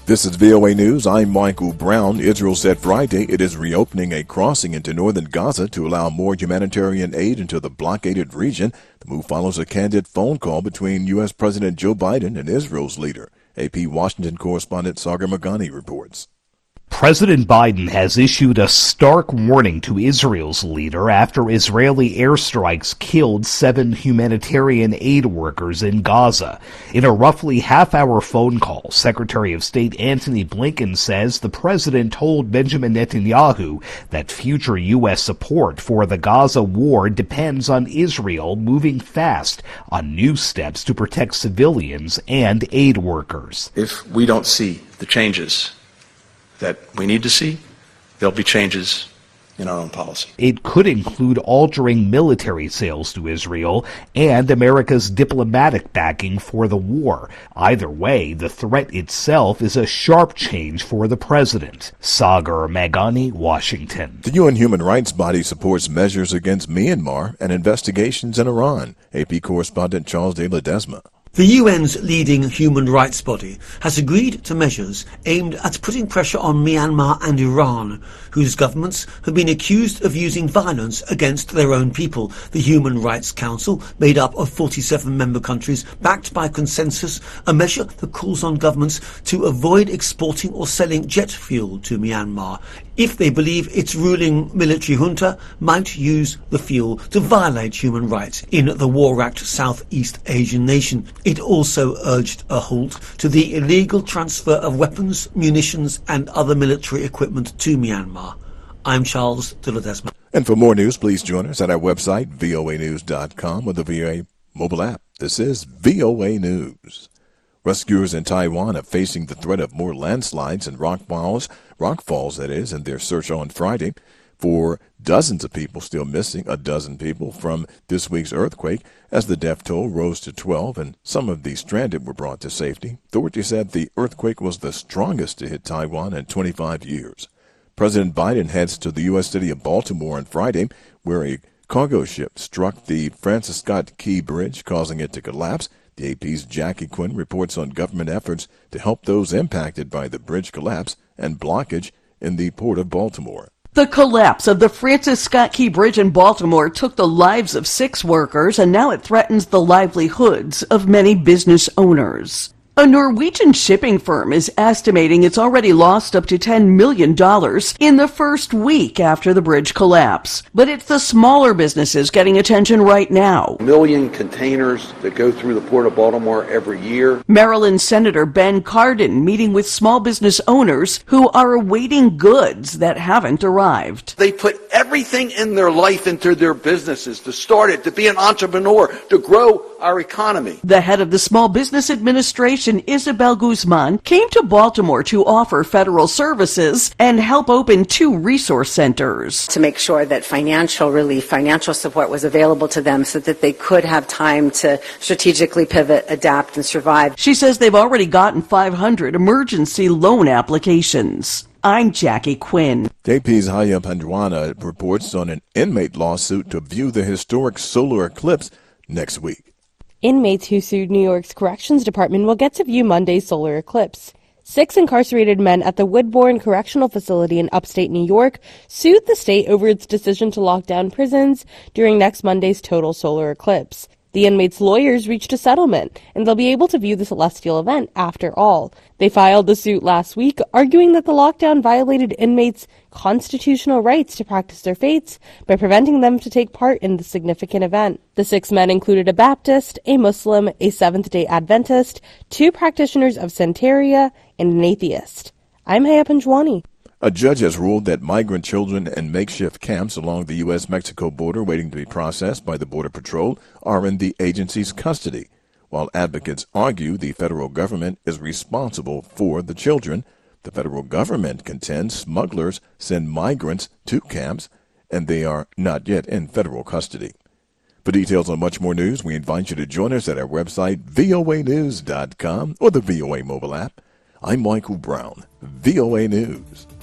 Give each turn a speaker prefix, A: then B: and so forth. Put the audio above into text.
A: This is VOA News. I'm Michael Brown. Israel said Friday it is reopening a crossing into northern Gaza to allow more humanitarian aid into the blockaded region. The move follows a candid phone call between U.S. President Joe Biden and Israel's leader. AP Washington correspondent Sagar Meghani reports.
B: President Biden has issued a stark warning to Israel's leader after Israeli airstrikes killed 7 humanitarian aid workers in Gaza. In a roughly half-hour phone call, Secretary of State Antony Blinken says the president told Benjamin Netanyahu that future U.S. support for the Gaza war depends on Israel moving fast on new steps to protect civilians and aid workers.
C: If we don't see the changes that we need to see, there'll be changes in our own policy.
B: It could include altering military sales to Israel and America's diplomatic backing for the war. Either way, the threat itself is a sharp change for the president. Sagar Meghani, Washington.
A: The UN human rights body supports measures against Myanmar and investigations in Iran. AP correspondent Charles de Ledesma.
D: The UN's leading human rights body has agreed to measures aimed at putting pressure on Myanmar and Iran, whose governments have been accused of using violence against their own people. The Human Rights Council, made up of 47 member countries, backed by consensus, a measure that calls on governments to avoid exporting or selling jet fuel to Myanmar if they believe its ruling military junta might use the fuel to violate human rights in the war-wracked Southeast Asian nation. It also urged a halt to the illegal transfer of weapons, munitions and other military equipment to Myanmar. I'm Charles de Ledesma.
A: And for more news, please join us at our website, voanews.com, or the VOA mobile app. This is VOA News. Rescuers in Taiwan are facing the threat of more landslides and rock falls, in their search on Friday for dozens of people still missing, a dozen people from this week's earthquake, as the death toll rose to 12 and some of the stranded were brought to safety. Authorities said the earthquake was the strongest to hit Taiwan in 25 years. President Biden heads to the U.S. city of Baltimore on Friday, where a cargo ship struck the Francis Scott Key Bridge, causing it to collapse. The AP's Jackie Quinn reports on government efforts to help those impacted by the bridge collapse and blockage in the port of Baltimore.
E: The collapse of the Francis Scott Key Bridge in Baltimore took the lives of 6 workers, and now it threatens the livelihoods of many business owners. A Norwegian shipping firm is estimating it's already lost up to $10 million in the first week after the bridge collapse. But it's the smaller businesses getting attention right now.
F: 1 million containers that go through the Port of Baltimore every year.
E: Maryland Senator Ben Cardin meeting with small business owners who are awaiting goods that haven't arrived.
F: They put everything in their life into their businesses, to start it, to be an entrepreneur, to grow our economy.
E: The head of the Small Business Administration, Isabel Guzman, came to Baltimore to offer federal services and help open 2 resource centers.
G: To make sure that financial relief, financial support was available to them so that they could have time to strategically pivot, adapt, and survive.
E: She says they've already gotten 500 emergency loan applications. I'm Jackie Quinn.
A: AP's Haya Pandwana reports on an inmate lawsuit to view the historic solar eclipse next week.
H: Inmates who sued New York's Corrections Department will get to view Monday's solar eclipse. 6 incarcerated men at the Woodbourne Correctional Facility in upstate New York sued the state over its decision to lock down prisons during next Monday's total solar eclipse. The inmates' lawyers reached a settlement, and they'll be able to view the celestial event after all. They filed the suit last week, arguing that the lockdown violated inmates' constitutional rights to practice their faiths by preventing them to take part in the significant event. The 6 men included a Baptist, a Muslim, a Seventh-day Adventist, 2 practitioners of Santeria, and an atheist. I'm Haya Panjwani.
A: A judge has ruled that migrant children in makeshift camps along the U.S.-Mexico border waiting to be processed by the Border Patrol are in the agency's custody, while advocates argue the federal government is responsible for the children. The federal government contends smugglers send migrants to camps, and they are not yet in federal custody. For details on much more news, we invite you to join us at our website, voanews.com, or the VOA mobile app. I'm Michael Brown, VOA News.